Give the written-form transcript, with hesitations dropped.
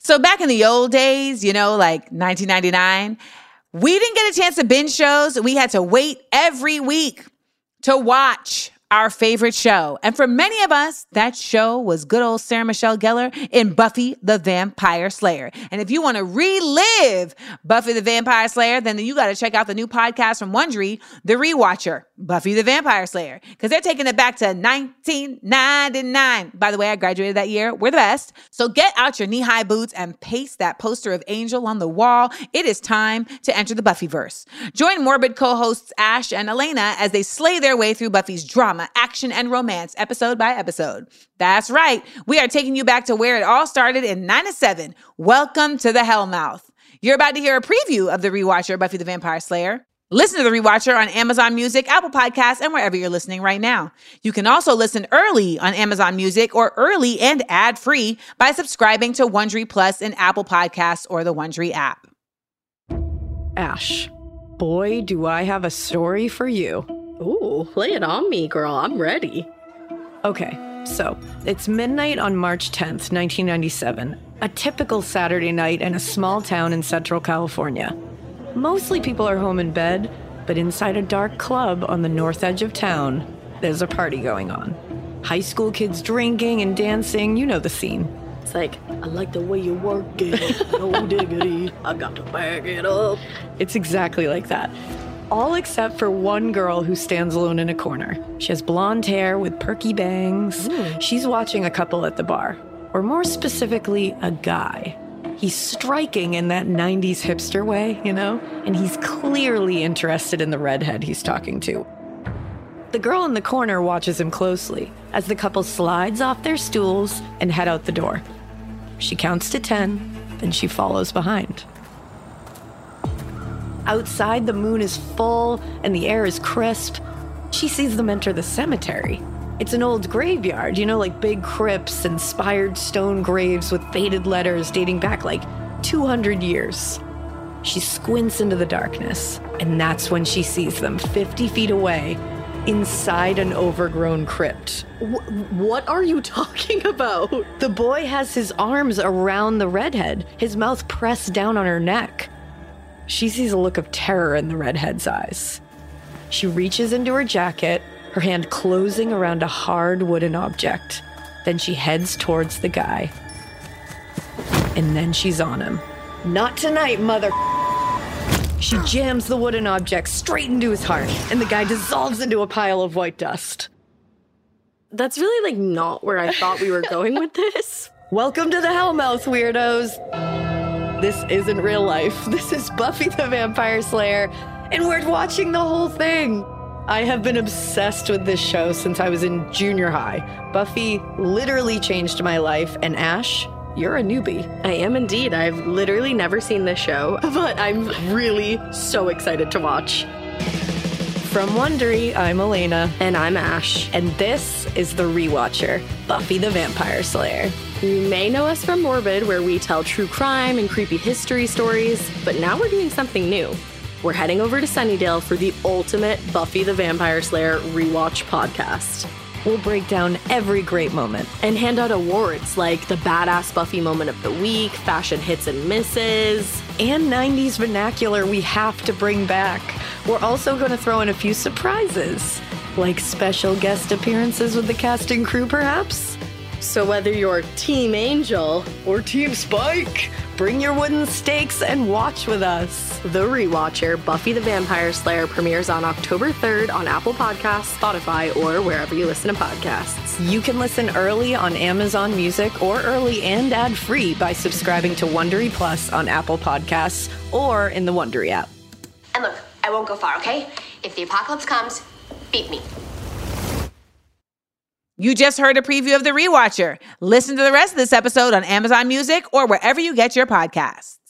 So back in the old days, like 1999, we didn't get a chance to binge shows. We had to wait every week to watch our favorite show. And for many of us, that show was good old Sarah Michelle Gellar in Buffy the Vampire Slayer. And if you want to relive Buffy the Vampire Slayer, then you got to check out the new podcast from Wondery, The Rewatcher, Buffy the Vampire Slayer, because they're taking it back to 1999. By the way, I graduated that year. We're the best. So get out your knee-high boots and paste that poster of Angel on the wall. It is time to enter the Buffyverse. Join Morbid co-hosts Ash and Elena as they slay their way through Buffy's drama, action, and romance episode by episode. That's right. We are taking you back to where it all started in 97. Welcome to the Hellmouth. You're about to hear a preview of The Rewatcher, Buffy the Vampire Slayer. Listen to The Rewatcher on Amazon Music, Apple Podcasts, and wherever you're listening right now. You can also listen early on Amazon Music or early and ad-free by subscribing to Wondery Plus in Apple Podcasts or the Wondery app. Ash, boy, do I have a story for you. Ooh, lay it on me, girl. I'm ready. Okay, so it's midnight on March 10th, 1997. A typical Saturday night in a small town in Central California. Mostly people are home in bed, but inside a dark club on the north edge of town, there's a party going on. High school kids drinking and dancing, you know the scene. It's like, I like the way you work it, no diggity, I got to bag it up. It's exactly like that. All except for one girl who stands alone in a corner. She has blonde hair with perky bangs. She's watching a couple at the bar, or more specifically, a guy. He's striking in that 90s hipster way, and he's clearly interested in the redhead he's talking to. The girl in the corner watches him closely as the couple slides off their stools and head out the door. She counts to 10, then she follows behind. Outside, the moon is full and the air is crisp. She sees them enter the cemetery. It's an old graveyard, like big crypts and spired stone graves with faded letters dating back like 200 years. She squints into the darkness, and that's when she sees them 50 feet away inside an overgrown crypt. What are you talking about? The boy has his arms around the redhead, his mouth pressed down on her neck. She sees a look of terror in the redhead's eyes. She reaches into her jacket, her hand closing around a hard wooden object. Then she heads towards the guy. And then she's on him. Not tonight, mother. She jams the wooden object straight into his heart, and the guy dissolves into a pile of white dust. That's really, not where I thought we were going with this. Welcome to the Hellmouth, weirdos. This isn't real life. This is Buffy the Vampire Slayer, and we're watching the whole thing. I have been obsessed with this show since I was in junior high. Buffy literally changed my life, and Ash, you're a newbie. I am indeed. I've literally never seen this show, but I'm really so excited to watch. From Wondery, I'm Elena. And I'm Ash. And this is The Rewatcher, Buffy the Vampire Slayer. You may know us from Morbid, where we tell true crime and creepy history stories, but now we're doing something new. We're heading over to Sunnydale for the ultimate Buffy the Vampire Slayer rewatch podcast. We'll break down every great moment and hand out awards like the Badass Buffy Moment of the Week, Fashion Hits and Misses, and 90s vernacular we have to bring back. We're also going to throw in a few surprises, like special guest appearances with the cast and crew, perhaps. So whether you're Team Angel or Team Spike, bring your wooden stakes and watch with us. The Rewatcher, Buffy the Vampire Slayer premieres on October 3rd on Apple Podcasts, Spotify, or wherever you listen to podcasts. You can listen early on Amazon Music or early and ad-free by subscribing to Wondery Plus on Apple Podcasts or in the Wondery app. And look, I won't go far, okay? If the apocalypse comes, beat me. You just heard a preview of The Rewatcher. Listen to the rest of this episode on Amazon Music or wherever you get your podcasts.